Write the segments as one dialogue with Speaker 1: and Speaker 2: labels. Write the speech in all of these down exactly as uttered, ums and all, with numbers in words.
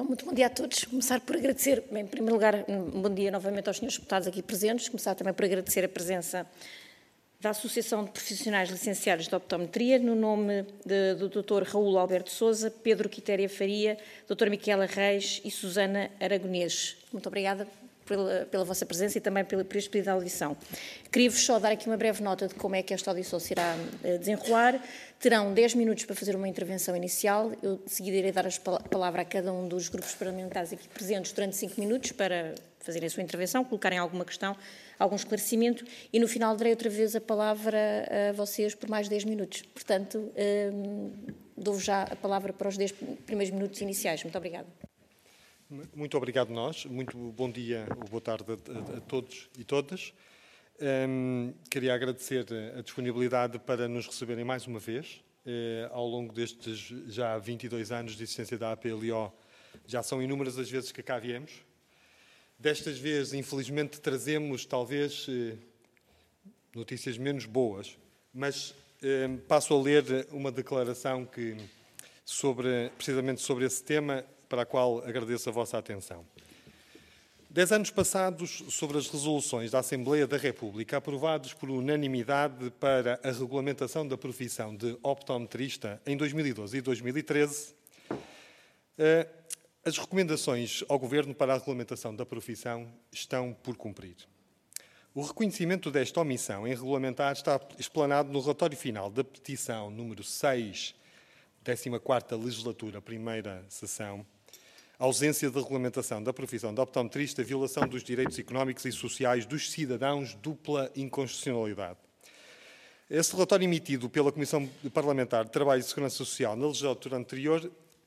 Speaker 1: Então, muito bom dia a todos. Começar por agradecer, bem, em primeiro lugar, um bom dia novamente aos senhores deputados aqui presentes. Começar também por agradecer a presença da Associação de Profissionais Licenciados de Optometria, no nome de, do doutor Raul Alberto Sousa, Pedro Quitéria Faria, doutora Micaela Reis e Susana Aragonês. Muito obrigada pela, pela vossa presença e também pela, por este pedido de audição. Queria-vos só dar aqui uma breve nota de como é que esta audição se irá uh, desenrolar. Terão dez minutos para fazer uma intervenção inicial. Eu, de seguida, irei dar a palavra a cada um dos grupos parlamentares aqui presentes durante cinco minutos para fazerem a sua intervenção, colocarem alguma questão, algum esclarecimento, e no final darei outra vez a palavra a vocês por mais dez minutos. Portanto, um, dou já a palavra para os dez primeiros minutos iniciais. Muito obrigada.
Speaker 2: Muito obrigado nós. Muito bom dia ou boa tarde a, a, a todos e todas. Um, queria agradecer a disponibilidade para nos receberem mais uma vez. Eh, ao longo destes já vinte e dois anos de existência da A P L O, já são inúmeras as vezes que cá viemos. Destas vezes, infelizmente, trazemos talvez eh, notícias menos boas, mas eh, passo a ler uma declaração que, sobre, precisamente sobre esse tema, para a qual agradeço a vossa atenção. Dez anos passados, sobre as resoluções da Assembleia da República, aprovados por unanimidade para a regulamentação da profissão de optometrista em dois mil e doze e dois mil e treze, eh, as recomendações ao Governo para a regulamentação da profissão estão por cumprir. O reconhecimento desta omissão em regulamentar está explanado no relatório final da petição número seis, décima quarta legislatura, primeira sessão, ausência de regulamentação da profissão de optometrista, violação dos direitos económicos e sociais dos cidadãos, dupla inconstitucionalidade. Esse relatório emitido pela Comissão Parlamentar de Trabalho e Segurança Social na legislatura anterior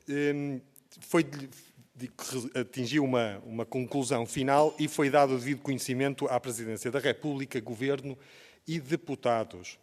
Speaker 2: foi, atingiu uma, uma conclusão final e foi dado o devido conhecimento à Presidência da República, Governo e deputados.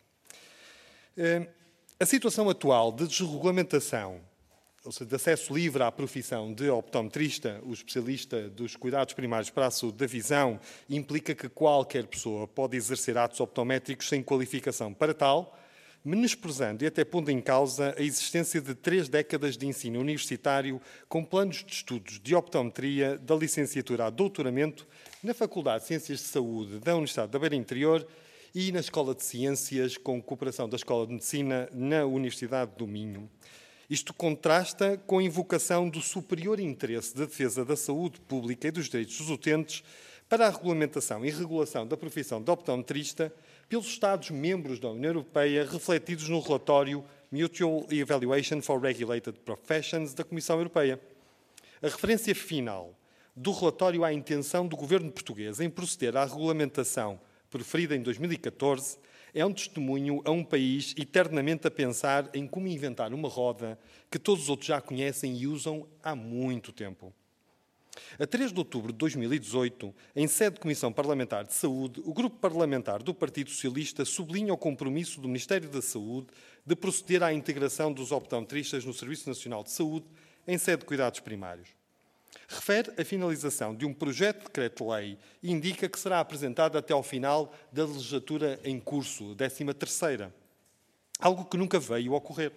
Speaker 2: A situação atual de desregulamentação, ou seja, de acesso livre à profissão de optometrista, o especialista dos cuidados primários para a saúde da visão, implica que qualquer pessoa pode exercer atos optométricos sem qualificação para tal, menosprezando e até pondo em causa a existência de três décadas de ensino universitário com planos de estudos de optometria da licenciatura a doutoramento na Faculdade de Ciências de Saúde da Universidade da Beira Interior e na Escola de Ciências com cooperação da Escola de Medicina na Universidade do Minho. Isto contrasta com a invocação do superior interesse da defesa da saúde pública e dos direitos dos utentes para a regulamentação e regulação da profissão de optometrista pelos Estados-membros da União Europeia, refletidos no relatório Mutual Evaluation for Regulated Professions da Comissão Europeia. A referência final do relatório à intenção do governo português em proceder à regulamentação preferida em dois mil e catorze é um testemunho a um país eternamente a pensar em como inventar uma roda que todos os outros já conhecem e usam há muito tempo. A três de outubro de dois mil e dezoito, em sede de Comissão Parlamentar de Saúde, o Grupo Parlamentar do Partido Socialista sublinha o compromisso do Ministério da Saúde de proceder à integração dos optometristas no Serviço Nacional de Saúde em sede de cuidados primários. Refere a finalização de um projeto de decreto-lei e indica que será apresentado até ao final da legislatura em curso, décima terceira, algo que nunca veio a ocorrer.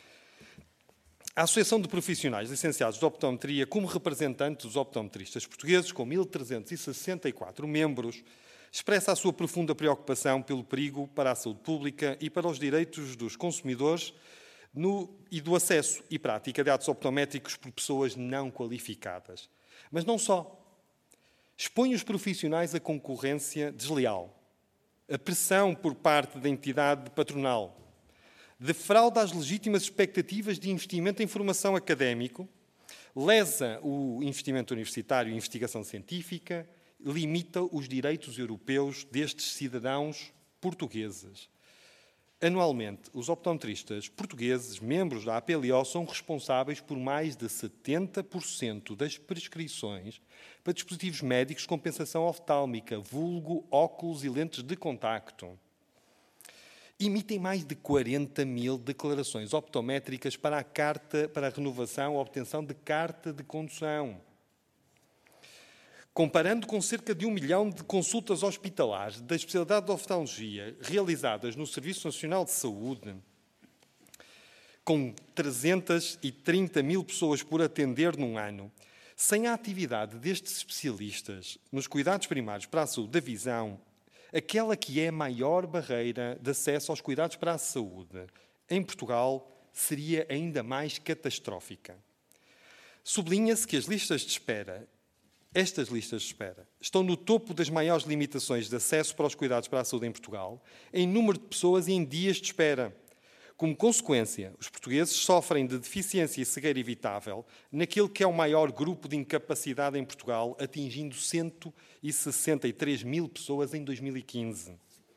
Speaker 2: A Associação de Profissionais Licenciados de Optometria, como representante dos optometristas portugueses, com mil trezentos e sessenta e quatro membros, expressa a sua profunda preocupação pelo perigo para a saúde pública e para os direitos dos consumidores no, e do acesso e prática de atos optométricos por pessoas não qualificadas. Mas não só. Expõe os profissionais à concorrência desleal, a pressão por parte da entidade patronal, defrauda as legítimas expectativas de investimento em formação académico, lesa o investimento universitário e investigação científica, limita os direitos europeus destes cidadãos portugueses. Anualmente, os optometristas portugueses, membros da A P L O, são responsáveis por mais de setenta por cento das prescrições para dispositivos médicos de compensação oftálmica, vulgo, óculos e lentes de contacto. Emitem mais de quarenta mil declarações optométricas para a carta, para a renovação ou obtenção de carta de condução. Comparando com cerca de um milhão de consultas hospitalares da especialidade de oftalmologia realizadas no Serviço Nacional de Saúde, com trezentas e trinta mil pessoas por atender num ano, Sem a atividade destes especialistas nos cuidados primários para a saúde da visão, aquela que é a maior barreira de acesso aos cuidados para a saúde em Portugal seria ainda mais catastrófica. Sublinha-se que as listas de espera, estas listas de espera, estão no topo das maiores limitações de acesso para os cuidados para a saúde em Portugal, em número de pessoas e em dias de espera. Como consequência, os portugueses sofrem de deficiência e cegueira evitável naquele que é o maior grupo de incapacidade em Portugal, atingindo cento e sessenta e três mil pessoas em dois mil e quinze.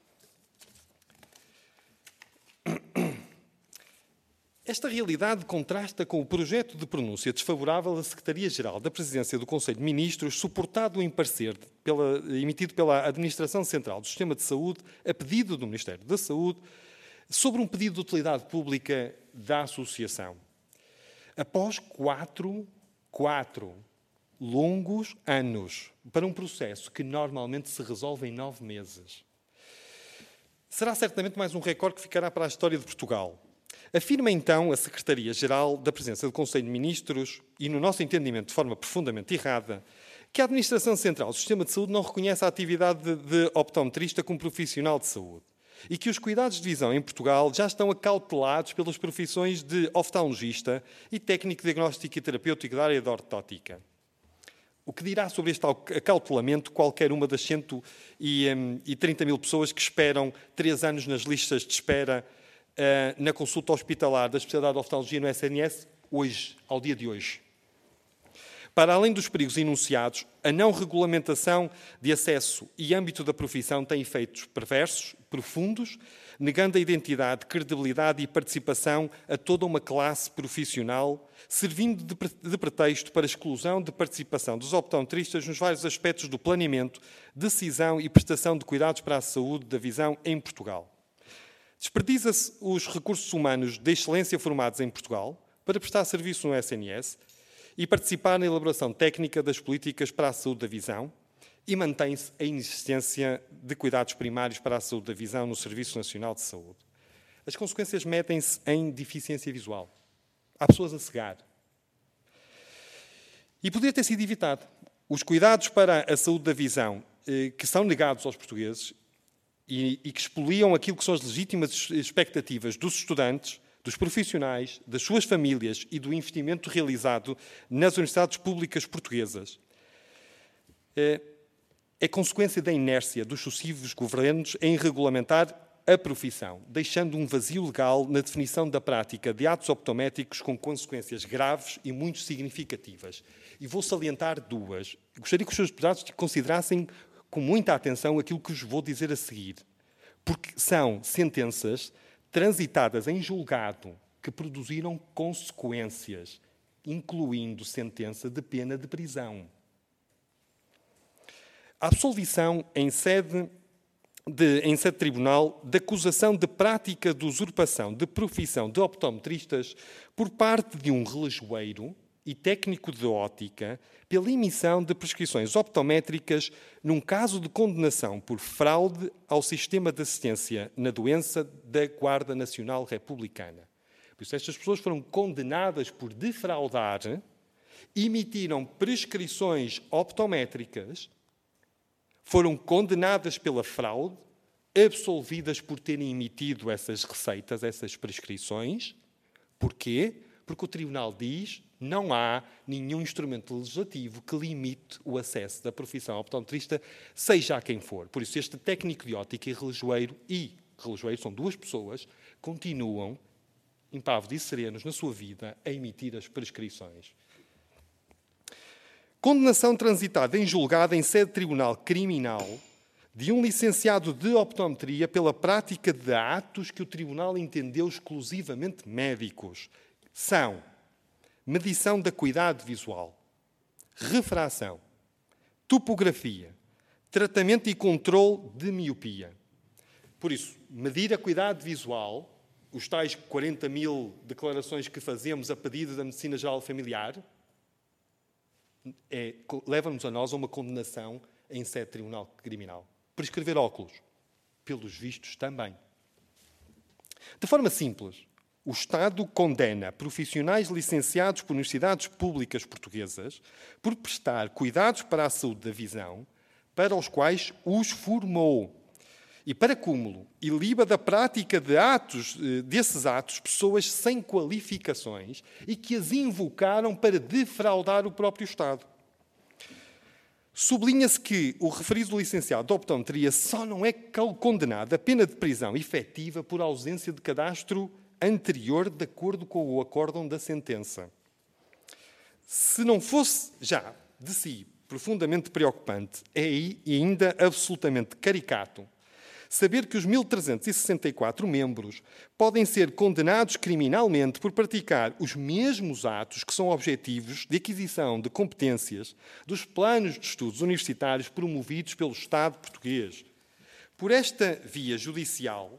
Speaker 2: Esta realidade contrasta com o projeto de pronúncia desfavorável da Secretaria-Geral da Presidência do Conselho de Ministros, suportado em parecer pela, emitido pela Administração Central do Sistema de Saúde, a pedido do Ministério da Saúde, sobre um pedido de utilidade pública da Associação. Após quatro, quatro longos anos para um processo que normalmente se resolve em nove meses. Será certamente mais um recorde que ficará para a história de Portugal. Afirma então a Secretaria-Geral da Presidência do Conselho de Ministros, e no nosso entendimento de forma profundamente errada, que a Administração Central do Sistema de Saúde não reconhece a atividade de, de optometrista como profissional de saúde e que os cuidados de visão em Portugal já estão acautelados pelas profissões de oftalmologista e técnico diagnóstico e terapêutico da área da ortótica. O que dirá sobre este acautelamento qualquer uma das cento e trinta mil pessoas que esperam três anos nas listas de espera uh, na consulta hospitalar da especialidade de oftalmologia no S N S, hoje, ao dia de hoje? Para além dos perigos enunciados, a não regulamentação de acesso e âmbito da profissão tem efeitos perversos, profundos, negando a identidade, credibilidade e participação a toda uma classe profissional, servindo de pretexto para a exclusão de participação dos optometristas nos vários aspectos do planeamento, decisão e prestação de cuidados para a saúde da visão em Portugal. Desperdiça-se os recursos humanos de excelência formados em Portugal para prestar serviço no S N S e participar na elaboração técnica das políticas para a saúde da visão, e mantém-se a inexistência de cuidados primários para a saúde da visão no Serviço Nacional de Saúde. As consequências metem-se em deficiência visual. Há pessoas a cegar. E poderia ter sido evitado. Os cuidados para a saúde da visão, que são negados aos portugueses e, e que expoliam aquilo que são as legítimas expectativas dos estudantes, dos profissionais, das suas famílias e do investimento realizado nas universidades públicas portuguesas, é, é consequência da inércia dos sucessivos governos em regulamentar a profissão, deixando um vazio legal na definição da prática de atos optométricos com consequências graves e muito significativas. E vou salientar duas. Gostaria que os senhores deputados considerassem com muita atenção aquilo que vos vou dizer a seguir, porque são sentenças transitadas em julgado que produziram consequências, incluindo sentença de pena de prisão. A absolvição em sede, de, em sede de tribunal da acusação de prática de usurpação de profissão de optometristas por parte de um relojoeiro e técnico de ótica pela emissão de prescrições optométricas num caso de condenação por fraude ao sistema de assistência na doença da Guarda Nacional Republicana. Por isso, estas pessoas foram condenadas por defraudar, emitiram prescrições optométricas, foram condenadas pela fraude, absolvidas por terem emitido essas receitas, essas prescrições. Porquê? Porque o Tribunal diz: não há nenhum instrumento legislativo que limite o acesso da profissão optometrista, seja a quem for. Por isso, este técnico de ótica e relojoeiro, e relojoeiro são duas pessoas, continuam impávidos e serenos na sua vida a emitir as prescrições. Condenação transitada em julgado em sede de tribunal criminal de um licenciado de optometria pela prática de atos que o tribunal entendeu exclusivamente médicos. São medição da acuidade visual, refração, topografia, tratamento e controle de miopia. Por isso, medir a acuidade visual, os tais quarenta mil declarações que fazemos a pedido da Medicina Geral Familiar, é, leva-nos a nós a uma condenação em sede de tribunal criminal. Prescrever óculos, pelos vistos também. De forma simples, O Estado condena profissionais licenciados por universidades públicas portuguesas por prestar cuidados para a saúde da visão, para os quais os formou. E, para cúmulo, iliba da prática de atos, desses atos pessoas sem qualificações e que as invocaram para defraudar o próprio Estado. Sublinha-se que o referido licenciado de optometria só não é condenado a pena de prisão efetiva por ausência de cadastro anterior de acordo com o acórdão da sentença. Se não fosse já de si profundamente preocupante, é ainda absolutamente caricato saber que os mil trezentos e sessenta e quatro membros podem ser condenados criminalmente por praticar os mesmos atos que são objetivos de aquisição de competências dos planos de estudos universitários promovidos pelo Estado português. Por esta via judicial,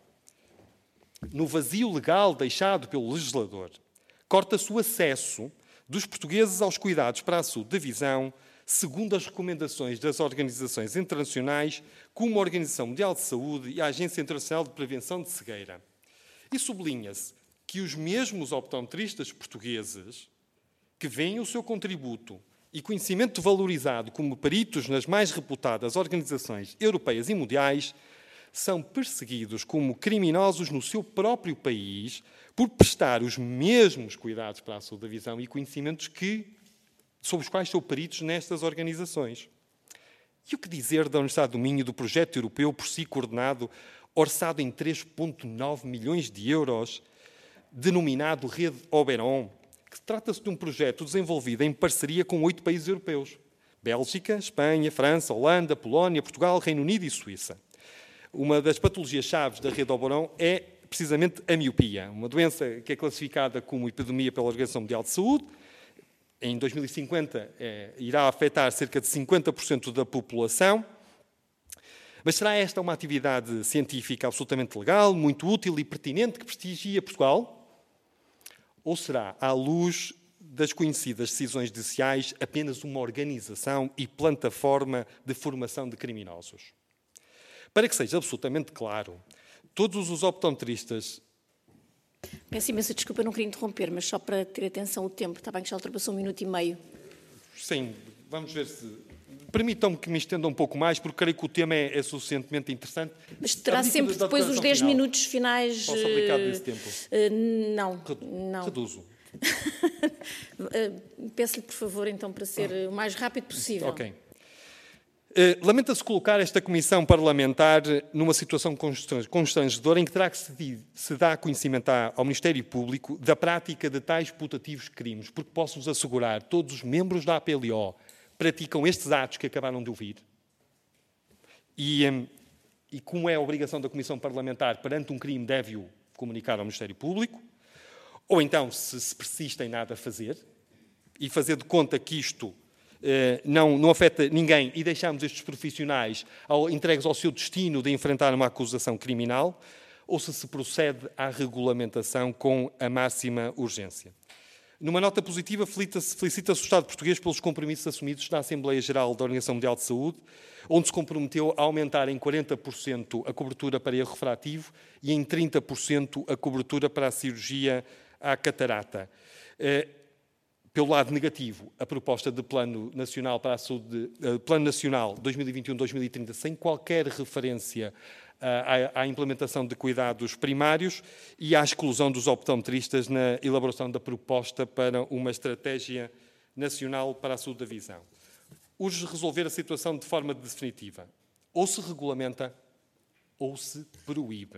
Speaker 2: no vazio legal deixado pelo legislador, corta-se o acesso dos portugueses aos cuidados para a saúde da visão, segundo as recomendações das organizações internacionais, como a Organização Mundial de Saúde e a Agência Internacional de Prevenção de Cegueira. E sublinha-se que os mesmos optometristas portugueses, que veem o seu contributo e conhecimento valorizado como peritos nas mais reputadas organizações europeias e mundiais, são perseguidos como criminosos no seu próprio país por prestar os mesmos cuidados para a saúde da visão e conhecimentos que, sobre os quais são peritos nestas organizações. E o que dizer da Universidade do Minho e do projeto europeu por si coordenado, orçado em três vírgula nove milhões de euros, denominado Rede Oberon, que trata-se de um projeto desenvolvido em parceria com oito países europeus: Bélgica, Espanha, França, Holanda, Polónia, Portugal, Reino Unido e Suíça. Uma das patologias-chave da Rede Oberon é precisamente a miopia, uma doença que é classificada como epidemia pela Organização Mundial de Saúde. Em dois mil e cinquenta, eh, irá afetar cerca de cinquenta por cento da população. Mas será esta uma atividade científica absolutamente legal, muito útil e pertinente, que prestigia Portugal? Ou será, à luz das conhecidas decisões judiciais, apenas uma organização e plataforma de formação de criminosos? Para que seja absolutamente claro, todos os optometristas...
Speaker 1: Peço imensa desculpa, não queria interromper, mas só para ter atenção ao tempo, está bem que já ultrapassou um minuto e meio.
Speaker 2: Sim, vamos ver se... Permitam-me que me estenda um pouco mais, porque creio que o tema é, é suficientemente interessante.
Speaker 1: Mas terá sempre depois os dez minutos finais...
Speaker 2: Posso aplicar desse tempo?
Speaker 1: Uh, não,
Speaker 2: Redu
Speaker 1: não.
Speaker 2: Reduzo.
Speaker 1: Peço-lhe, por favor, então, para ser o mais rápido possível.
Speaker 2: Ok. Uh, Lamenta-se colocar esta comissão parlamentar numa situação constrangedora em que terá que se, se dar conhecimento ao Ministério Público da prática de tais putativos crimes, porque posso-vos assegurar, todos os membros da A P L O praticam estes atos que acabaram de ouvir. E, um, e como é a obrigação da comissão parlamentar perante um crime, deve-o comunicar ao Ministério Público, ou então, se, se persiste em nada a fazer, e fazer de conta que isto Não, não afeta ninguém e deixamos estes profissionais ao, entregues ao seu destino de enfrentar uma acusação criminal, ou se se procede à regulamentação com a máxima urgência. Numa nota positiva, felicita-se felicita-se o Estado português pelos compromissos assumidos na Assembleia Geral da Organização Mundial de Saúde, onde se comprometeu a aumentar em quarenta por cento a cobertura para erro refrativo e em trinta por cento a cobertura para a cirurgia à catarata. Pelo lado negativo, a proposta de Plano Nacional para a Saúde, uh, Plano Nacional dois mil e vinte e um a dois mil e trinta, sem qualquer referência uh, à, à implementação de cuidados primários e à exclusão dos optometristas na elaboração da proposta para uma estratégia nacional para a saúde da visão. Urge resolver a situação de forma definitiva. Ou se regulamenta, ou se proíbe.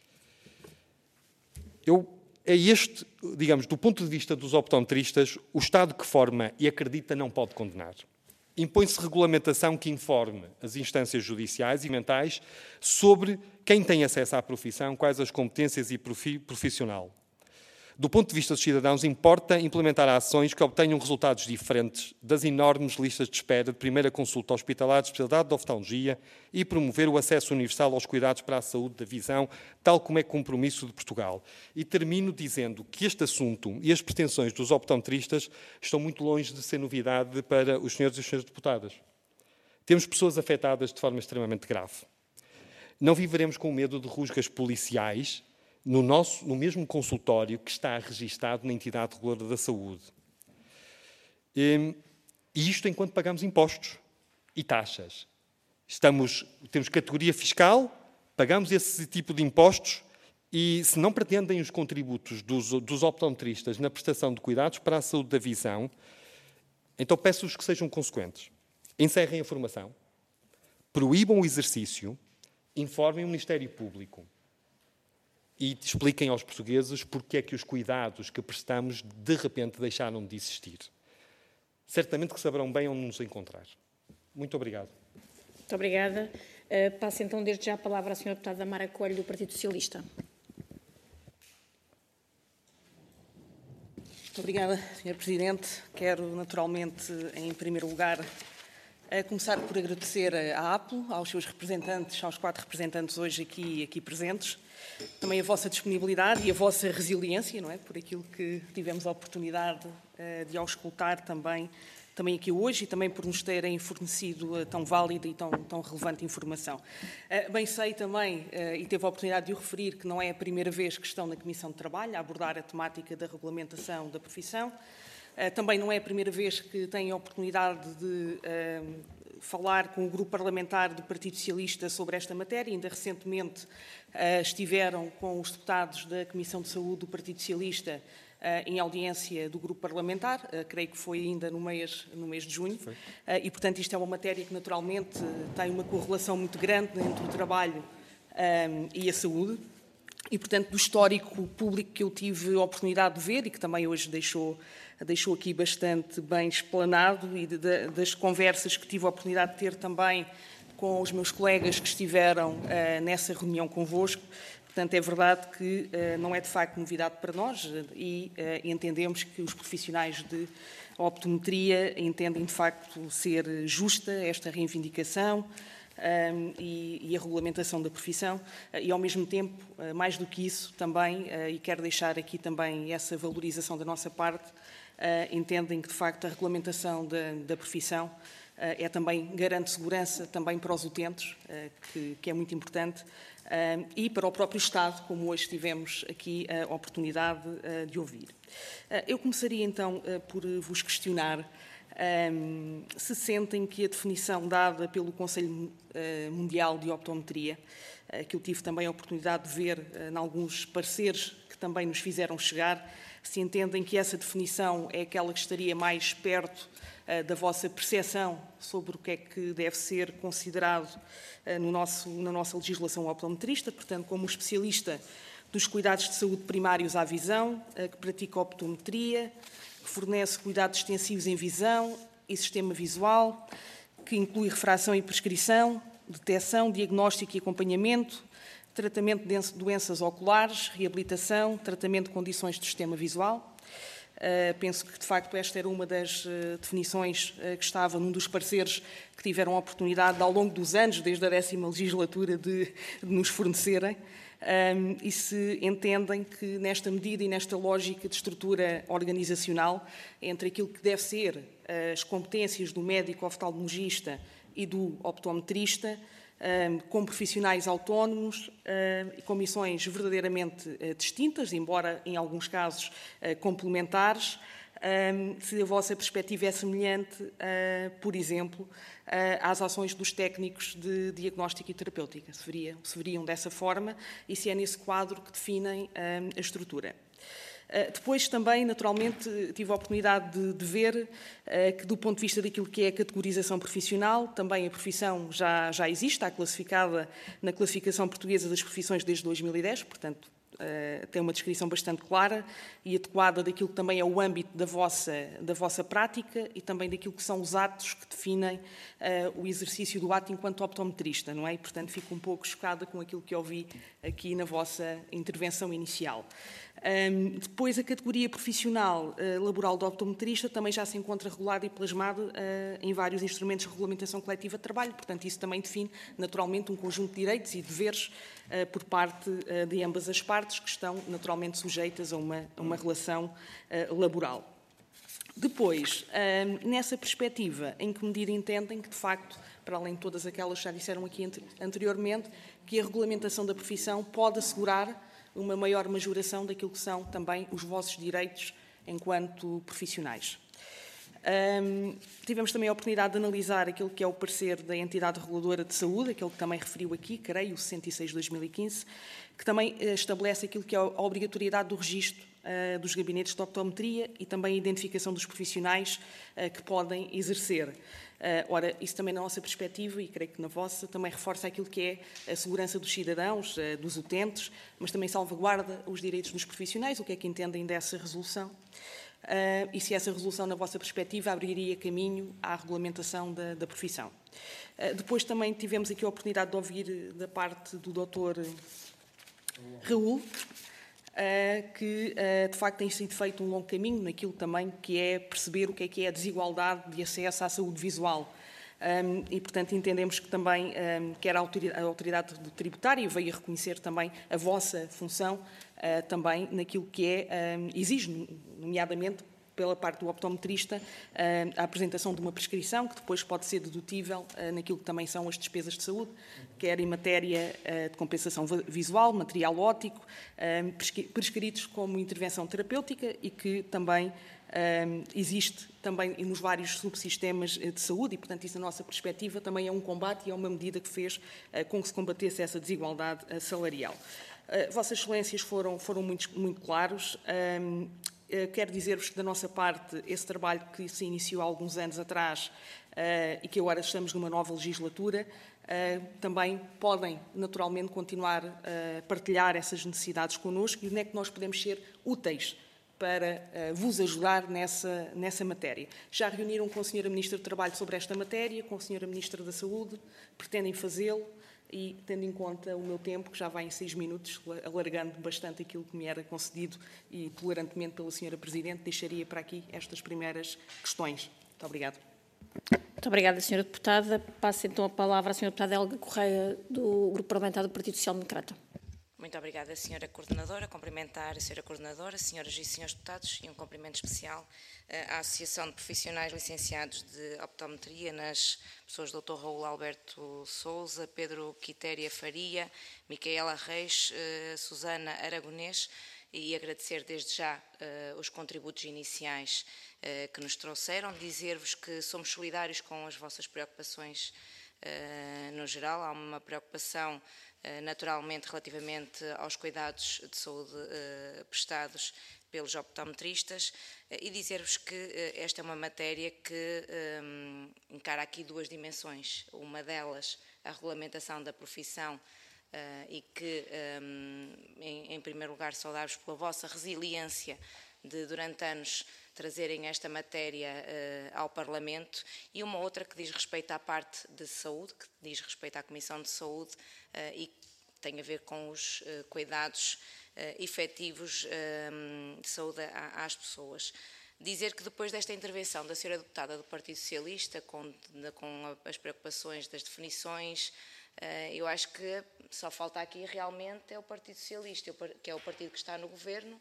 Speaker 2: Eu... É este, digamos, do ponto de vista dos optometristas, o Estado que forma e acredita não pode condenar. Impõe-se regulamentação que informe as instâncias judiciais e mentais sobre quem tem acesso à profissão, quais as competências e perfil profissional. Do ponto de vista dos cidadãos, importa implementar ações que obtenham resultados diferentes das enormes listas de espera de primeira consulta hospitalar de especialidade de oftalmologia e promover o acesso universal aos cuidados para a saúde da visão, tal como é compromisso de Portugal. E termino dizendo que este assunto e as pretensões dos optometristas estão muito longe de ser novidade para os senhores e as senhoras deputadas. Temos pessoas afetadas de forma extremamente grave. Não viveremos com medo de rusgas policiais, no, nosso, no mesmo consultório que está registado na entidade reguladora da saúde. E isto enquanto pagamos impostos e taxas. Estamos, temos categoria fiscal, pagamos esse tipo de impostos e, se não pretendem os contributos dos, dos optometristas na prestação de cuidados para a saúde da visão, então peço-vos que sejam consequentes. Encerrem a formação, proíbam o exercício, informem o Ministério Público e expliquem aos portugueses porque é que os cuidados que prestamos de repente deixaram de existir. Certamente que saberão bem onde nos encontrar. Muito obrigado.
Speaker 1: Muito obrigada. Uh, passo então desde já a palavra à senhora deputada Mara Coelho, do Partido Socialista.
Speaker 3: Muito obrigada, senhora Presidente. Quero, naturalmente, em primeiro lugar, a começar por agradecer à Apple, aos seus representantes, aos quatro representantes hoje aqui, aqui presentes, também a vossa disponibilidade e a vossa resiliência, não é? Por aquilo que tivemos a oportunidade uh, de auscultar também, também aqui hoje e também por nos terem fornecido uh, tão válida e tão, tão relevante informação. Uh, bem sei também, uh, e teve a oportunidade de o referir, que não é a primeira vez que estão na Comissão de Trabalho a abordar a temática da regulamentação da profissão. Uh, também não é a primeira vez que têm a oportunidade de uh, falar com o grupo parlamentar do Partido Socialista sobre esta matéria. Ainda recentemente uh, estiveram com os deputados da Comissão de Saúde do Partido Socialista uh, em audiência do grupo parlamentar, uh, creio que foi ainda no mês, no mês de junho, uh, e, portanto, isto é uma matéria que, naturalmente, tem uma correlação muito grande entre o trabalho um, e a saúde. E, portanto, do histórico público que eu tive a oportunidade de ver e que também hoje deixou, deixou aqui bastante bem explanado e de, de, das conversas que tive a oportunidade de ter também com os meus colegas que estiveram uh, nessa reunião convosco. Portanto, é verdade que uh, não é de facto novidade para nós e uh, entendemos que os profissionais de optometria entendem de facto ser justa esta reivindicação Um, e, e a regulamentação da profissão uh, e, ao mesmo tempo, uh, mais do que isso também, uh, e quero deixar aqui também essa valorização da nossa parte, uh, entendem que, de facto, a regulamentação da, da profissão uh, é também garante segurança também para os utentes, uh, que, que é muito importante, uh, e para o próprio Estado, como hoje tivemos aqui a oportunidade uh, de ouvir. Uh, eu começaria, então, uh, por vos questionar Um, se sentem que a definição dada pelo Conselho uh, Mundial de Optometria, uh, que eu tive também a oportunidade de ver uh, em alguns pareceres que também nos fizeram chegar, se entendem que essa definição é aquela que estaria mais perto uh, da vossa percepção sobre o que é que deve ser considerado uh, no nosso, na nossa legislação optometrista, portanto, como especialista dos cuidados de saúde primários à visão, uh, que pratica optometria, que fornece cuidados extensivos em visão e sistema visual, que inclui refração e prescrição, detecção, diagnóstico e acompanhamento, tratamento de doenças oculares, reabilitação, tratamento de condições do sistema visual. Uh, penso que, de facto, esta era uma das uh, definições uh, que estava num dos pareceres que tiveram a oportunidade, ao longo dos anos, desde a décima legislatura, de, de nos fornecerem. Um, e se entendem que, nesta medida e nesta lógica de estrutura organizacional, entre aquilo que deve ser uh, as competências do médico oftalmologista e do optometrista, um, com profissionais autónomos uh, e com missões verdadeiramente uh, distintas, embora em alguns casos uh, complementares, um, se a vossa perspectiva é semelhante, uh, por exemplo, uh, às ações dos técnicos de diagnóstico e terapêutica, se, veria, se veriam dessa forma e se é nesse quadro que definem um, a estrutura. Uh, depois também, naturalmente, tive a oportunidade de, de ver uh, que, do ponto de vista daquilo que é a categorização profissional, também a profissão já, já existe, está classificada na classificação portuguesa das profissões desde dois mil e dez, portanto, Uh, tem uma descrição bastante clara e adequada daquilo que também é o âmbito da vossa, da vossa prática e também daquilo que são os atos que definem uh, o exercício do ato enquanto optometrista, não é? E, portanto, fico um pouco chocada com aquilo que ouvi aqui na vossa intervenção inicial. Um, depois, a categoria profissional uh, laboral do optometrista também já se encontra regulada e plasmada uh, em vários instrumentos de regulamentação coletiva de trabalho, portanto, isso também define, naturalmente, um conjunto de direitos e deveres uh, por parte uh, de ambas as partes, que estão naturalmente sujeitas a uma, a uma relação uh, laboral. Depois, um, nessa perspectiva, em que medida entendem que, de facto, para além de todas aquelas que já disseram aqui anteriormente, que a regulamentação da profissão pode assegurar uma maior majoração daquilo que são também os vossos direitos enquanto profissionais. Um, tivemos também a oportunidade de analisar aquilo que é o parecer da entidade reguladora de saúde, aquele que também referiu aqui, creio, o sessenta e seis de dois mil e quinze, que também uh, estabelece aquilo que é a obrigatoriedade do registro uh, dos gabinetes de optometria e também a identificação dos profissionais uh, que podem exercer. Uh, ora, isso também na nossa perspectiva, e creio que na vossa, também reforça aquilo que é a segurança dos cidadãos, uh, dos utentes, mas também salvaguarda os direitos dos profissionais. O que é que entendem dessa resolução? Uh, e se essa resolução, na vossa perspectiva, abriria caminho à regulamentação da, da profissão. Uh, depois também tivemos aqui a oportunidade de ouvir da parte do doutor Raul, uh, que uh, de facto tem sido feito um longo caminho naquilo também que é perceber o que é que é a desigualdade de acesso à saúde visual. Um, e, portanto, entendemos que também, um, quer a autoridade, a autoridade tributária veio a reconhecer também a vossa função, uh, também naquilo que é, um, exige, nomeadamente pela parte do optometrista, uh, a apresentação de uma prescrição que depois pode ser dedutível uh, naquilo que também são as despesas de saúde, quer em matéria uh, de compensação visual, material óptico, uh, prescritos como intervenção terapêutica e que também Um, existe também nos vários subsistemas de saúde e, portanto, isso, na nossa perspectiva, também é um combate e é uma medida que fez uh, com que se combatesse essa desigualdade uh, salarial. Uh, Vossas Excelências foram, foram muito, muito claros. Um, uh, quero dizer-vos que, da nossa parte, esse trabalho que se iniciou há alguns anos atrás uh, e que agora estamos numa nova legislatura, uh, também podem, naturalmente, continuar a partilhar essas necessidades connosco e onde é que nós podemos ser úteis para uh, vos ajudar nessa, nessa matéria. Já reuniram com a senhora Ministra do Trabalho sobre esta matéria, com a senhora Ministra da Saúde, pretendem fazê-lo e, tendo em conta o meu tempo, que já vai em seis minutos, alargando bastante aquilo que me era concedido e tolerantemente pela senhora Presidente, deixaria para aqui estas primeiras questões. Muito obrigada.
Speaker 1: Muito obrigada, senhora Deputada. Passo então a palavra à senhora Deputada Helga Correia, do Grupo Parlamentar do Partido Social Democrata.
Speaker 4: Muito obrigada, senhora Coordenadora. Cumprimentar a senhora Coordenadora, senhoras e senhores deputados, e um cumprimento especial à Associação de Profissionais Licenciados de Optometria, nas pessoas do doutor Raul Alberto Sousa, Pedro Quitéria Faria, Micaela Reis, Susana Aragonês, e agradecer desde já os contributos iniciais que nos trouxeram, dizer-vos que somos solidários com as vossas preocupações no geral. Há uma preocupação naturalmente relativamente aos cuidados de saúde uh, prestados pelos optometristas uh, e dizer-vos que uh, esta é uma matéria que um, encara aqui duas dimensões. Uma delas, a regulamentação da profissão uh, e que, um, em, em primeiro lugar, saudar-vos pela vossa resiliência de, durante anos, trazerem esta matéria uh, ao Parlamento, e uma outra que diz respeito à parte de saúde, que diz respeito à Comissão de Saúde uh, e que tem a ver com os uh, cuidados uh, efetivos uh, de saúde à, às pessoas. Dizer que depois desta intervenção da senhora Deputada do Partido Socialista, com, de, com as preocupações das definições, uh, eu acho que só falta aqui realmente é o Partido Socialista, que é o partido que está no Governo,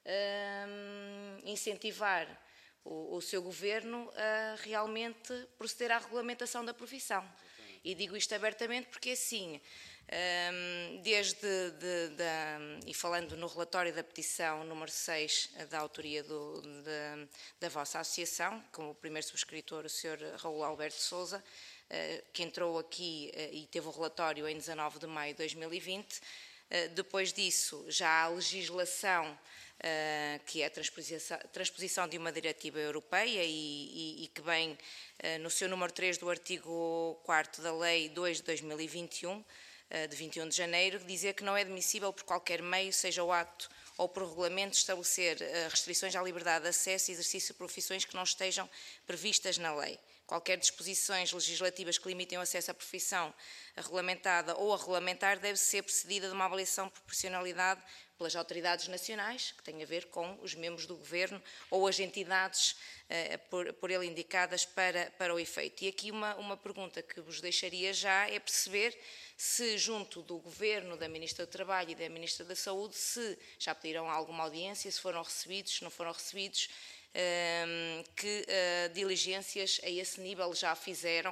Speaker 4: Uh, incentivar o, o seu governo a realmente proceder à regulamentação da profissão. E digo isto abertamente porque, assim, um, desde, de, de, e falando no relatório da petição número seis, da autoria do, de, da vossa associação, com o primeiro subscritor, o senhor Raul Alberto Sousa, uh, que entrou aqui uh, e teve o relatório em dezanove de maio de dois mil e vinte, uh, depois disso já há legislação Uh, que é a transposição, transposição de uma diretiva europeia e, e, e que vem uh, no seu número três do artigo quarto da Lei dois de dois mil e vinte e um, uh, de vinte e um de janeiro, dizer que não é admissível por qualquer meio, seja o ato ou por regulamento, estabelecer uh, restrições à liberdade de acesso e exercício de profissões que não estejam previstas na lei. Qualquer disposições legislativas que limitem o acesso à profissão regulamentada ou a regulamentar deve ser precedida de uma avaliação de proporcionalidade pelas autoridades nacionais, que tem a ver com os membros do Governo ou as entidades uh, por, por ele indicadas para, para o efeito. E aqui uma, uma pergunta que vos deixaria já é perceber se, junto do Governo, da Ministra do Trabalho e da Ministra da Saúde, se já pediram alguma audiência, se foram recebidos, se não foram recebidos, uh, que uh, diligências a esse nível já fizeram,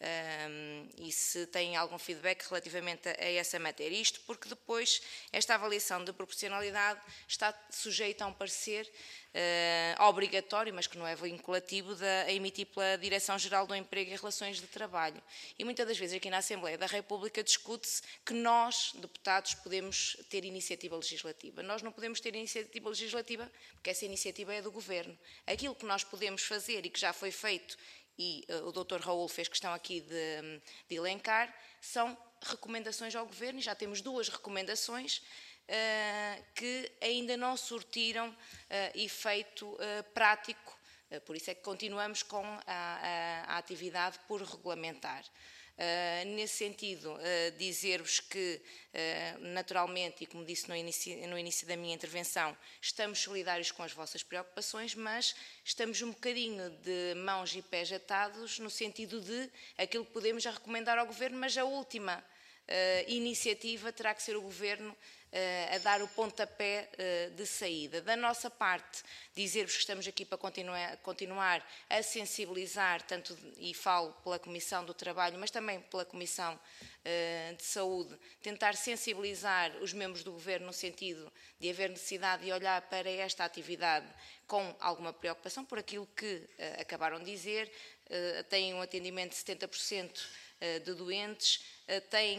Speaker 4: um, e se têm algum feedback relativamente a, a essa matéria. Isto porque depois esta avaliação de proporcionalidade está sujeita a um parecer uh, obrigatório, mas que não é vinculativo, da, a emitir pela Direção-Geral do Emprego e Relações de Trabalho. E muitas das vezes aqui na Assembleia da República discute-se que nós, deputados, podemos ter iniciativa legislativa. Nós não podemos ter iniciativa legislativa porque essa iniciativa é do Governo. Aquilo que nós podemos fazer e que já foi feito, e uh, o doutor Raul fez questão aqui de, de elencar, são recomendações ao Governo, e já temos duas recomendações uh, que ainda não surtiram uh, efeito uh, prático, uh, por isso é que continuamos com a, a, a atividade por regulamentar. Uh, nesse sentido, uh, dizer-vos que, uh, naturalmente, e como disse no início, no início da minha intervenção, estamos solidários com as vossas preocupações, mas estamos um bocadinho de mãos e pés atados no sentido de aquilo que podemos já recomendar ao Governo, mas a última uh, iniciativa terá que ser o Governo a dar o pontapé de saída. Da nossa parte, dizer-vos que estamos aqui para continuar, continuar a sensibilizar, tanto, e falo pela Comissão do Trabalho, mas também pela Comissão de Saúde, tentar sensibilizar os membros do Governo no sentido de haver necessidade de olhar para esta atividade com alguma preocupação, por aquilo que acabaram de dizer, têm um atendimento de setenta por cento de doentes, tem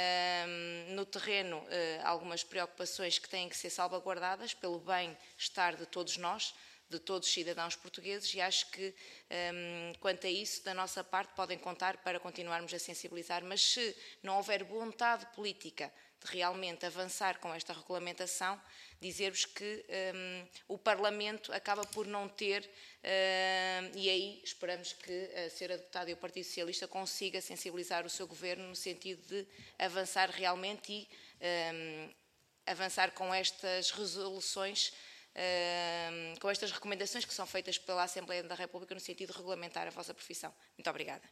Speaker 4: no terreno algumas preocupações que têm que ser salvaguardadas pelo bem-estar de todos nós, de todos os cidadãos portugueses, e acho que, quanto a isso, da nossa parte, podem contar para continuarmos a sensibilizar, mas se não houver vontade política de realmente avançar com esta regulamentação, dizer-vos que um, o Parlamento acaba por não ter, uh, e aí esperamos que a senhora deputada e o Partido Socialista consiga sensibilizar o seu Governo no sentido de avançar realmente e um, avançar com estas resoluções, uh, com estas recomendações que são feitas pela Assembleia da República no sentido de regulamentar a vossa profissão. Muito obrigada.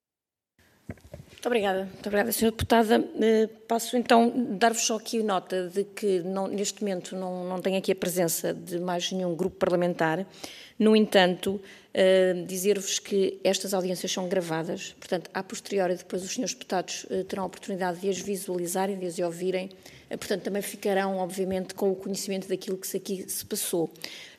Speaker 1: Muito obrigada, muito obrigada, senhora Deputada. Passo então a dar-vos só aqui nota de que não, neste momento não, não tenho aqui a presença de mais nenhum grupo parlamentar. No entanto, uh, dizer-vos que estas audiências são gravadas, portanto, a posteriori depois os senhores deputados uh, terão a oportunidade de as visualizarem, de as ouvirem, uh, portanto também ficarão, obviamente, com o conhecimento daquilo que aqui se passou.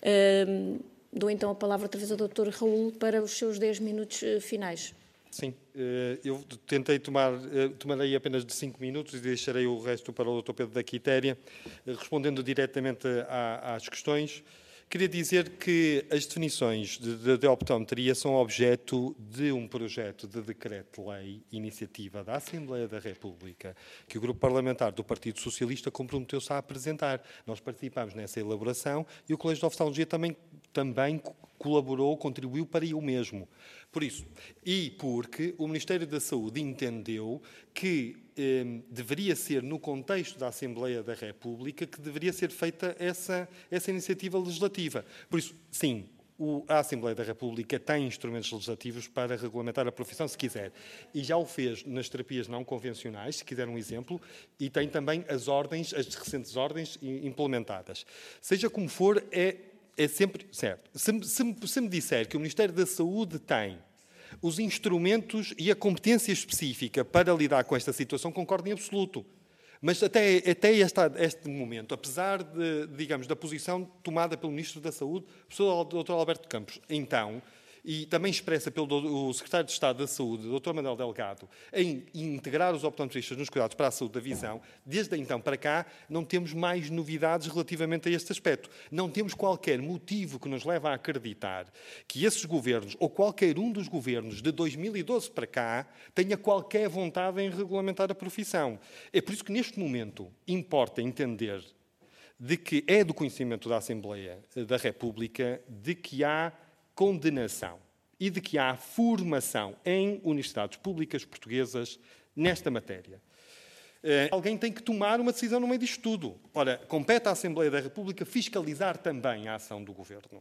Speaker 1: Uh, dou então a palavra outra vez ao doutor Raul para os seus dez minutos uh, finais.
Speaker 2: Sim, eu tentei tomar, tomarei apenas de cinco minutos e deixarei o resto para o doutor Pedro da Quitéria, respondendo diretamente às questões. Queria dizer que as definições de, de, de optometria são objeto de um projeto de decreto-lei, iniciativa da Assembleia da República, que o Grupo Parlamentar do Partido Socialista comprometeu-se a apresentar. Nós participámos nessa elaboração e o Colégio de Oftalmologia também, também colaborou, contribuiu para o mesmo. Por isso, e porque o Ministério da Saúde entendeu que eh, deveria ser, no contexto da Assembleia da República, que deveria ser feita essa, essa iniciativa legislativa. Por isso, sim, o, a Assembleia da República tem instrumentos legislativos para regulamentar a profissão, se quiser. E já o fez nas terapias não convencionais, se quiser um exemplo, e tem também as ordens, as recentes ordens implementadas. Seja como for, é... É sempre certo. Se, se, se me disser que o Ministério da Saúde tem os instrumentos e a competência específica para lidar com esta situação, concordo em absoluto. Mas até, até este, este momento, apesar de, digamos, da posição tomada pelo Ministro da Saúde, o professor doutor Alberto Campos, então, e também expressa pelo Secretário de Estado da Saúde, doutor Manuel Delgado, em integrar os optometristas nos cuidados para a saúde da visão, desde então para cá não temos mais novidades relativamente a este aspecto. Não temos qualquer motivo que nos leve a acreditar que esses governos, ou qualquer um dos governos de dois mil e doze para cá, tenha qualquer vontade em regulamentar a profissão. É por isso que neste momento importa entender de que é do conhecimento da Assembleia da República de que há condenação e de que há formação em universidades públicas portuguesas nesta matéria. Uh, alguém tem que tomar uma decisão no meio disto tudo. Ora, compete à Assembleia da República fiscalizar também a ação do Governo.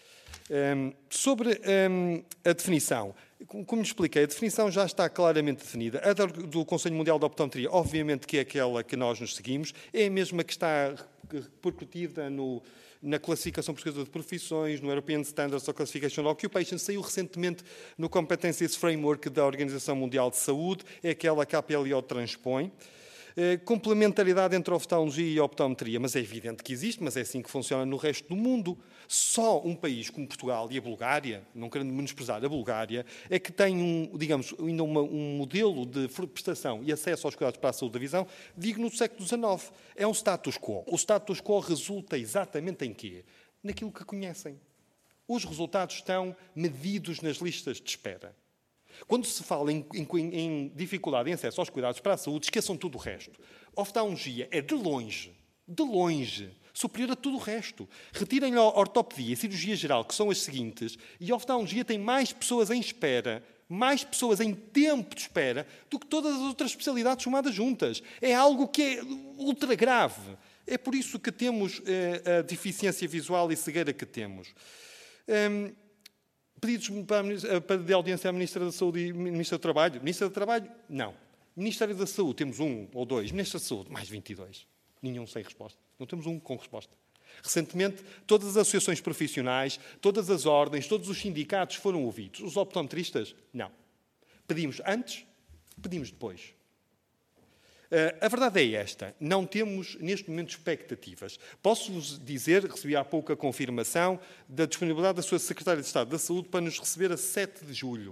Speaker 2: Um, sobre um, a definição, como expliquei, a definição já está claramente definida. A do Conselho Mundial de Optometria, obviamente que é aquela que nós nos seguimos, é a mesma que está repercutida no, na classificação portuguesa de profissões, no European Standards of Classification of Occupation, saiu recentemente no Competencies Framework da Organização Mundial de Saúde, é aquela que a P L O transpõe. Complementaridade entre oftalmologia e optometria, mas é evidente que existe, mas é assim que funciona no resto do mundo. Só um país como Portugal e a Bulgária, não querendo menosprezar a Bulgária, é que tem um, digamos, ainda uma, um modelo de prestação e acesso aos cuidados para a saúde da visão digno do século dezenove. É um status quo. O status quo resulta exatamente em quê? Naquilo que conhecem. Os resultados estão medidos nas listas de espera. Quando se fala em, em, em dificuldade em acesso aos cuidados para a saúde, esqueçam tudo o resto. A oftalmologia é de longe, de longe, superior a tudo o resto. Retirem a ortopedia e a cirurgia geral, que são as seguintes, e a oftalmologia tem mais pessoas em espera, mais pessoas em tempo de espera, do que todas as outras especialidades somadas juntas. É algo que é ultra grave. É por isso que temos eh, a deficiência visual e cegueira que temos. Um, Pedidos para, de audiência à Ministra da Saúde e Ministra do Trabalho. Ministra do Trabalho, não. Ministério da Saúde, temos um ou dois. Ministra da Saúde, mais vinte e dois. Nenhum sem resposta. Não temos um com resposta. Recentemente, todas as associações profissionais, todas as ordens, todos os sindicatos foram ouvidos. Os optometristas, não. Pedimos antes, pedimos depois. Uh, a verdade é esta, não temos neste momento expectativas. Posso-vos dizer, recebi há pouco a confirmação da disponibilidade da sua Secretária de Estado da Saúde para nos receber a sete de julho.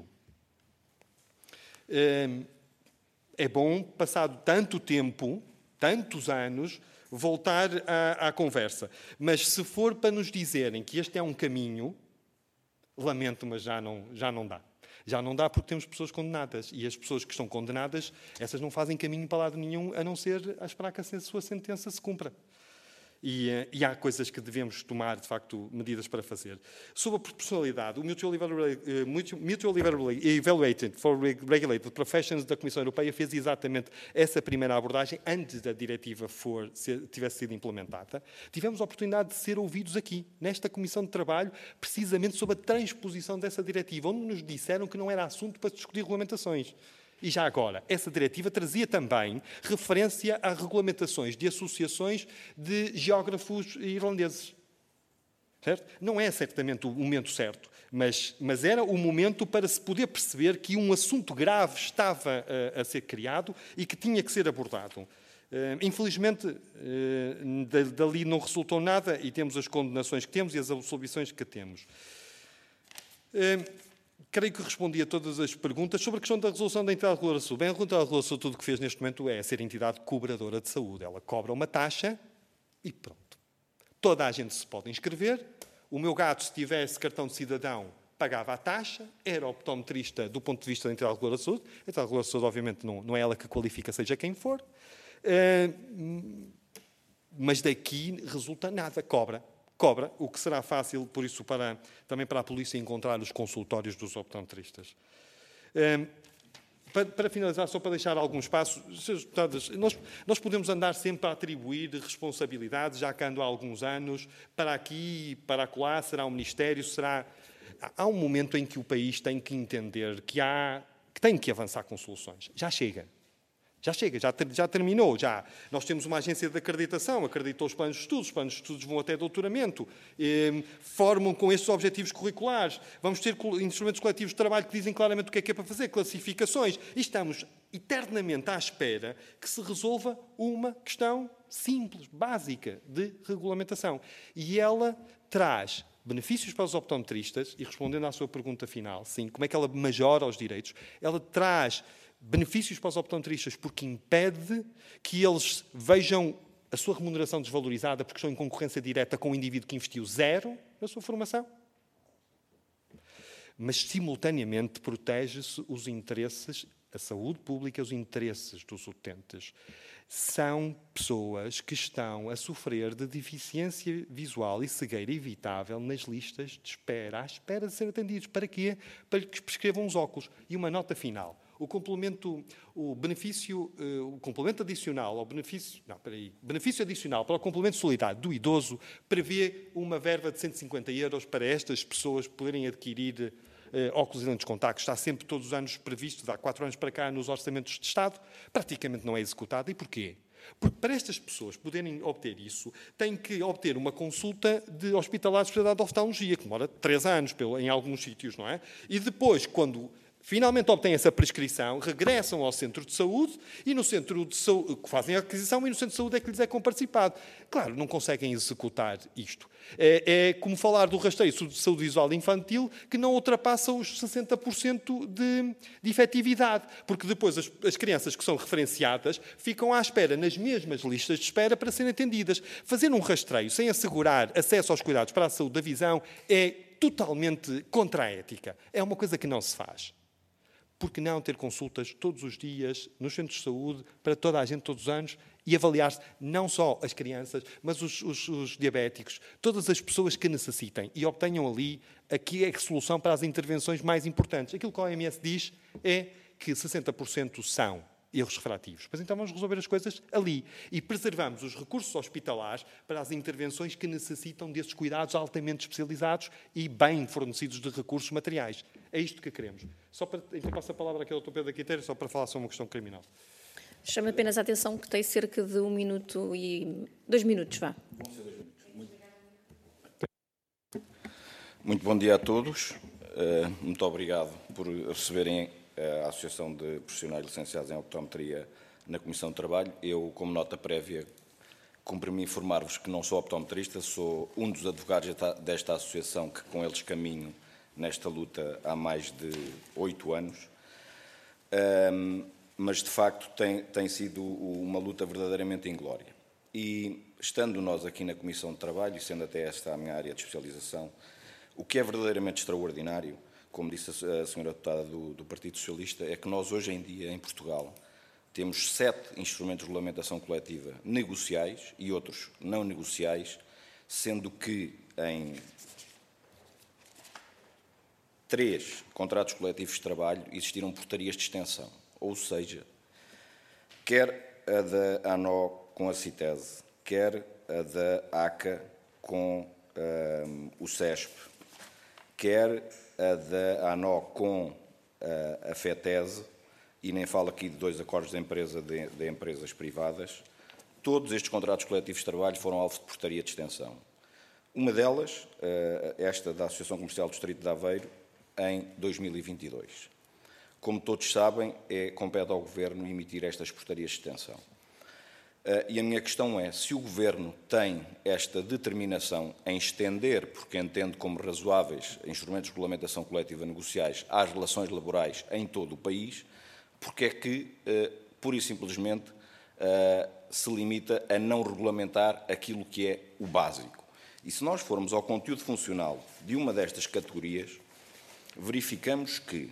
Speaker 2: Uh, é bom, passado tanto tempo, tantos anos, voltar à, à conversa. Mas se for para nos dizerem que este é um caminho, lamento, mas já não, já não dá. Já não dá porque temos pessoas condenadas. E as pessoas que estão condenadas, essas não fazem caminho para lado nenhum, a não ser a esperar que a sua sentença se cumpra. E, e há coisas que devemos tomar, de facto, medidas para fazer. Sobre a proporcionalidade, o Mutually Evaluated for Regulated Professions da Comissão Europeia fez exatamente essa primeira abordagem antes da diretiva for, se, tivesse sido implementada. Tivemos a oportunidade de ser ouvidos aqui, nesta Comissão de Trabalho, precisamente sobre a transposição dessa diretiva, onde nos disseram que não era assunto para discutir regulamentações. E já agora, essa diretiva trazia também referência a regulamentações de associações de geógrafos irlandeses. Certo? Não é certamente o momento certo, mas, mas era o momento para se poder perceber que um assunto grave estava a, a ser criado e que tinha que ser abordado. Uh, infelizmente, uh, dali não resultou nada e temos as condenações que temos e as absolvições que temos. Uh, Creio que respondi a todas as perguntas. Sobre a questão da resolução da entidade reguladora de saúde. Bem, a entidade reguladora de saúde tudo o que fez neste momento é ser entidade cobradora de saúde. Ela cobra uma taxa e pronto. Toda a gente se pode inscrever. O meu gato, se tivesse cartão de cidadão, pagava a taxa, era optometrista do ponto de vista da entidade reguladora de saúde. A entidade reguladora de saúde, obviamente, não, não é ela que qualifica, seja quem for. Uh, mas daqui resulta nada, cobra. Cobra, o que será fácil, por isso, para, também para a polícia encontrar os consultórios dos optometristas. Um, para, para finalizar, só para deixar alguns passos, senhores deputados, nós, nós podemos andar sempre a atribuir responsabilidades, já que ando há alguns anos, para aqui, para acolá, será o Ministério, será... Há um momento em que o país tem que entender que, há, que tem que avançar com soluções. Já chega. Já chega, já, ter, já terminou. Já. Nós temos uma agência de acreditação, acreditou os planos de estudos, os planos de estudos vão até doutoramento, eh, formam com estes objetivos curriculares, vamos ter instrumentos coletivos de trabalho que dizem claramente o que é que é para fazer, classificações, e estamos eternamente à espera que se resolva uma questão simples, básica, de regulamentação. E ela traz benefícios para os optometristas, e respondendo à sua pergunta final, sim, como é que ela majora os direitos, ela traz benefícios para os optometristas porque impede que eles vejam a sua remuneração desvalorizada porque estão em concorrência direta com um indivíduo que investiu zero na sua formação. Mas, simultaneamente, protege-se os interesses, a saúde pública, os interesses dos utentes. São pessoas que estão a sofrer de deficiência visual e cegueira evitável nas listas de espera, à espera de ser atendidos. Para quê? Para que prescrevam os óculos. E uma nota final. O complemento, o benefício, o complemento adicional ao benefício, não, peraí, benefício adicional para o complemento solidário do idoso prevê uma verba de cento e cinquenta euros para estas pessoas poderem adquirir eh, óculos e lentes de contacto. Está sempre todos os anos previsto, há quatro anos para cá, nos orçamentos de Estado, praticamente não é executado. E porquê? Porque para estas pessoas poderem obter isso, têm que obter uma consulta de hospitalar de especialidade de oftalmologia, que demora três anos em alguns sítios, não é? E depois, quando finalmente obtêm essa prescrição, regressam ao centro de saúde e no centro de saúde, que fazem a aquisição, e no centro de saúde é que lhes é comparticipado. Claro, não conseguem executar isto. É, é como falar do rastreio de saúde visual infantil, que não ultrapassa os sessenta por cento de, de efetividade, porque depois as, as crianças que são referenciadas ficam à espera nas mesmas listas de espera para serem atendidas. Fazer um rastreio sem assegurar acesso aos cuidados para a saúde da visão é totalmente contra a ética. É uma coisa que não se faz. Por que não ter consultas todos os dias nos centros de saúde para toda a gente todos os anos e avaliar-se não só as crianças, mas os, os, os diabéticos, todas as pessoas que necessitem e obtenham ali aqui a solução para as intervenções mais importantes. Aquilo que a O M S diz é que sessenta por cento são erros refrativos. Mas então vamos resolver as coisas ali e preservamos os recursos hospitalares para as intervenções que necessitam desses cuidados altamente especializados e bem fornecidos de recursos materiais. É isto que queremos. Só para, então passo a palavra aqui ao doutor Pedro Quiteiro, só para falar sobre uma questão criminal.
Speaker 1: Chamo apenas a atenção que tem cerca de um minuto e... Dois minutos, vá.
Speaker 5: Muito bom dia a todos. Muito obrigado por receberem a Associação de Profissionais Licenciados em Optometria na Comissão de Trabalho. Eu, como nota prévia, cumpro-me informar-vos que não sou optometrista, sou um dos advogados desta associação que com eles caminho nesta luta há mais de oito anos. Um, mas, de facto, tem, tem sido uma luta verdadeiramente inglória. E, estando nós aqui na Comissão de Trabalho, e sendo até esta a minha área de especialização, o que é verdadeiramente extraordinário, como disse a senhora deputada do, do Partido Socialista, é que nós hoje em dia, em Portugal, temos sete instrumentos de regulamentação coletiva negociais e outros não negociais, sendo que em três contratos coletivos de trabalho existiram portarias de extensão, ou seja, quer a da ANO com a CITESE, quer a da ACA com um, o CESP, quer a da ANO com a, a FETESE, e nem falo aqui de dois acordos de empresa de, de empresas privadas, todos estes contratos coletivos de trabalho foram alvo de portaria de extensão. Uma delas, esta da Associação Comercial do Distrito de Aveiro, em dois mil e vinte e dois. Como todos sabem, é, compete ao Governo emitir estas portarias de extensão. E a minha questão é, se o Governo tem esta determinação em estender, porque entende como razoáveis, instrumentos de regulamentação coletiva negociais às relações laborais em todo o país, porque é que, pura e simplesmente, se limita a não regulamentar aquilo que é o básico? E se nós formos ao conteúdo funcional de uma destas categorias, verificamos que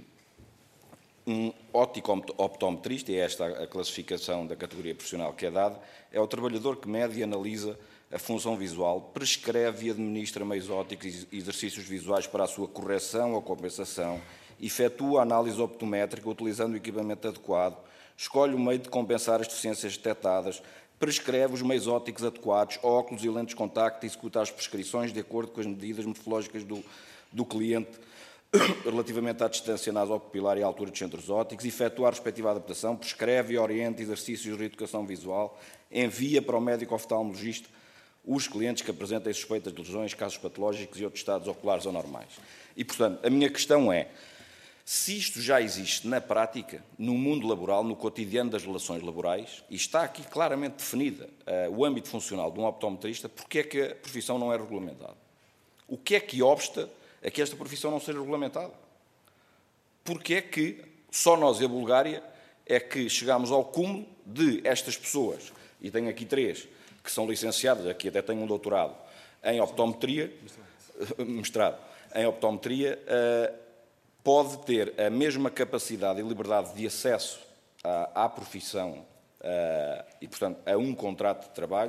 Speaker 5: um óptico optometrista, e é esta a classificação da categoria profissional que é dada, é o trabalhador que mede e analisa a função visual, prescreve e administra meios ópticos e exercícios visuais para a sua correção ou compensação, efetua a análise optométrica utilizando o equipamento adequado, escolhe o meio de compensar as deficiências detectadas, prescreve os meios ópticos adequados, óculos e lentes de contacto e executa as prescrições de acordo com as medidas morfológicas do, do cliente, relativamente à distância nasopupilar e à altura dos centros ópticos, efetua a respectiva adaptação, prescreve e orienta exercícios de reeducação visual, envia para o médico oftalmologista os clientes que apresentem suspeitas de lesões, casos patológicos e outros estados oculares anormais. E, portanto, a minha questão é, se isto já existe na prática, no mundo laboral, no cotidiano das relações laborais, e está aqui claramente definida uh, o âmbito funcional de um optometrista, porque é que a profissão não é regulamentada? O que é que obsta a que esta profissão não seja regulamentada? Porque é que só nós e a Bulgária é que chegamos ao cúmulo de estas pessoas, e tenho aqui três, que são licenciadas, aqui até tenho um doutorado, em optometria, mestrado, em optometria, uh, pode ter a mesma capacidade e liberdade de acesso à, à profissão uh, e, portanto, a um contrato de trabalho,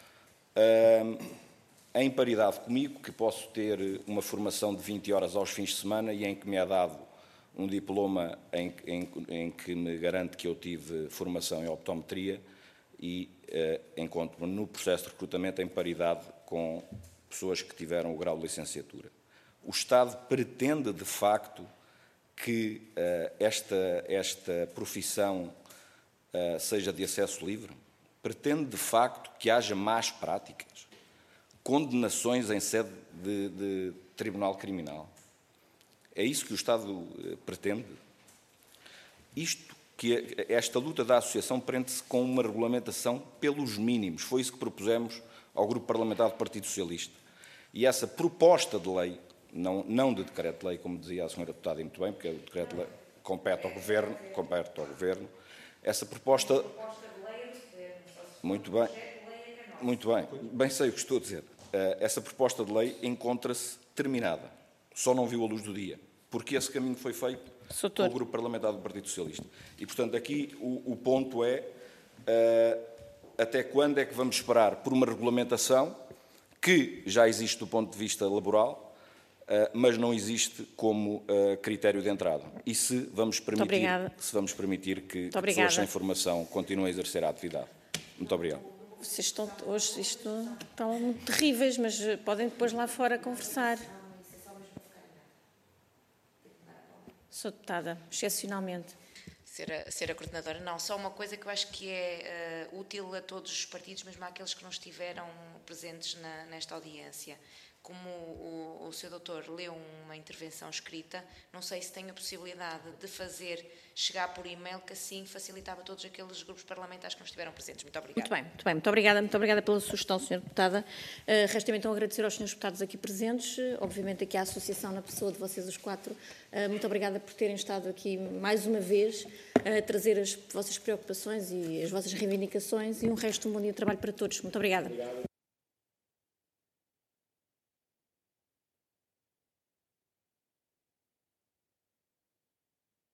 Speaker 5: uh, em paridade comigo, que posso ter uma formação de vinte horas aos fins de semana e em que me é dado um diploma em, em, em que me garante que eu tive formação em optometria e uh, encontro-me no processo de recrutamento em paridade com pessoas que tiveram o grau de licenciatura. O Estado pretende, de facto, que uh, esta, esta profissão uh, seja de acesso livre? pretende de facto que haja más práticas, condenações em sede de, de tribunal criminal? É isso que o Estado pretende? Isto, que esta luta da associação prende-se com uma regulamentação pelos mínimos. Foi isso que propusemos ao Grupo Parlamentar do Partido Socialista. E essa proposta de lei, não, não de decreto-lei, como dizia a senhora deputada e muito bem, porque o decreto-lei compete ao Governo, compete ao Governo, essa proposta... Muito bem, muito bem, bem sei o que estou a dizer. Essa proposta de lei encontra-se terminada, só não viu a luz do dia, porque esse caminho foi feito com o Grupo Parlamentar do Partido Socialista. E, portanto, aqui o, o ponto é uh, até quando é que vamos esperar por uma regulamentação que já existe do ponto de vista laboral, uh, mas não existe como uh, critério de entrada. E se vamos permitir, se vamos permitir que, que pessoas sem formação continuem a exercer a atividade. Muito obrigado.
Speaker 1: Vocês estão, hoje isto, estão muito terríveis, mas podem depois lá fora conversar. Sou deputada, excepcionalmente.
Speaker 4: Ser a, ser a coordenadora, não. Só uma coisa que eu acho que é uh, útil a todos os partidos, mesmo àqueles que não estiveram presentes na, nesta audiência. Como o, o senhor doutor leu uma intervenção escrita, não sei se tem a possibilidade de fazer chegar por e-mail, que assim facilitava todos aqueles grupos parlamentares que não estiveram presentes. Muito obrigada.
Speaker 1: Muito bem, muito bem. Muito obrigada, muito obrigada pela sugestão, senhora deputada. Uh, Resta-me então agradecer aos senhores deputados aqui presentes, uh, obviamente aqui à associação na pessoa de vocês os quatro. Uh, muito obrigada por terem estado aqui mais uma vez a uh, trazer as vossas preocupações e as vossas reivindicações e um resto de um bom dia de trabalho para todos. Muito obrigada. Obrigado.